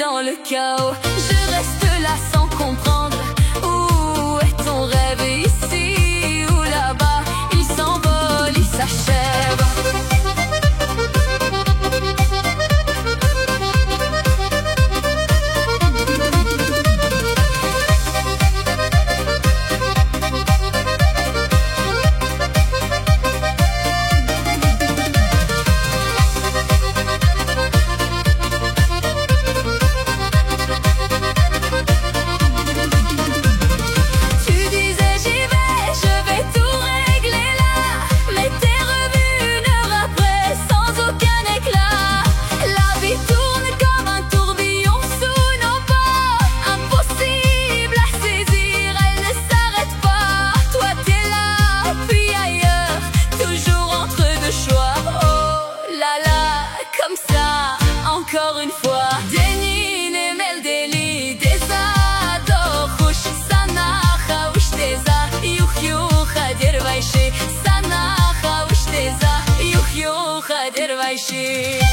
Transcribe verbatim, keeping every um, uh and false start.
dans le chaos. Je reste là sans comprendre. Où est ton rêve, ici ou là-bas? Il s'envole, il s'achève. Comme ça, encore une fois. Deni nemel deli deza dochush sanacha ushteza yuch yucha dervaishi sanacha ushteza yuch yucha dervaishi.